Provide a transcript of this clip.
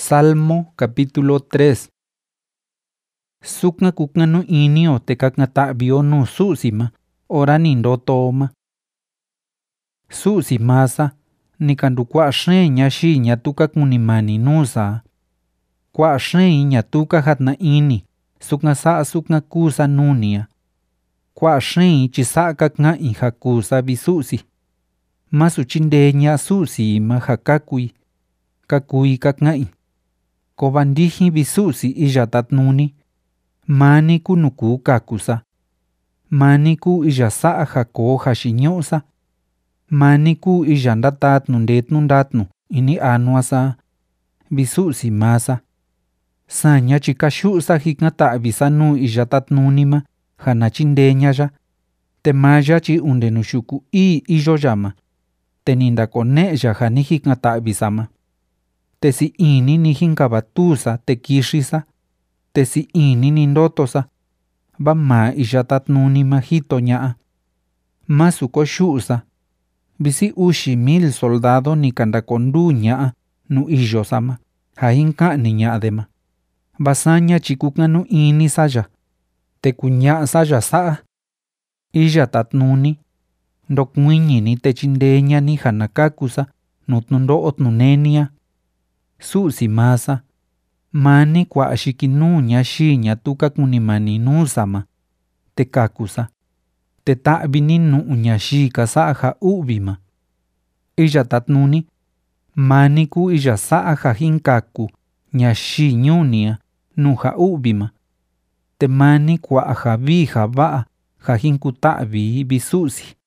Salmo capítulo 3. Sukna kuknganu inio te kakngata'vio nu Su'sima ora ni ndotoma. Su'si masa ni kandukua'a xeen ñaxii ñatuka kunimani nusa. Kua'a xeen ñatuka jatna ini sukna sa'a sukna kusa nunia. Kua'a xeen chisa'a kaknga'in jakusa vi Su'si. Masu chindee ña'a Su'si ma jakakui kaknga'in. Ko bandijin vi Su'si iya tatnuni. Mani ku nukuu kakusa. Mani ku iya sa'a jakoo jaxiñu'usa. Mani ku iya ndatatnu ndetnu ndatnu ini anuasa. Vi Su'si masa. Saña chikaxu'usa jiknga'ta'visa nuu iya tatnunima jana chindeñaya. Te maya chi unde nuxuku iyo yama. Te ni ndakone'ya ja ni jiknga'ta'visama. Te si ini ni jinkavatusa te kixisa. Te si ini ni ndotosa. Va maa iya tatnunima jito ña'a. Masu koxu'usa. Visi 10,000 soldado ni kandakonduu ña'a nu iyosama ja jinka'ni ña'adema. Va saña chi kuknganu ini saya. Te kuña'a saya sa'a. Iya tatnuni. Ndokuiñini te chindeñani jana kakusa nu tnundo'o tnunenia. Su'si masa. Mani kua'a xikinuu ñaxii ñatuka kunimani nusama. Te kakusa. Te ta'vini nu'u ñaxii kasa'a ja u'vima. Iya tatnuni. Mani ku iya sa'a ja jinkaku ñaxii ñunia nu ja u'vima. Te mani kua'a ja vii ja va'a ja jinkuta'vi vi Su'si.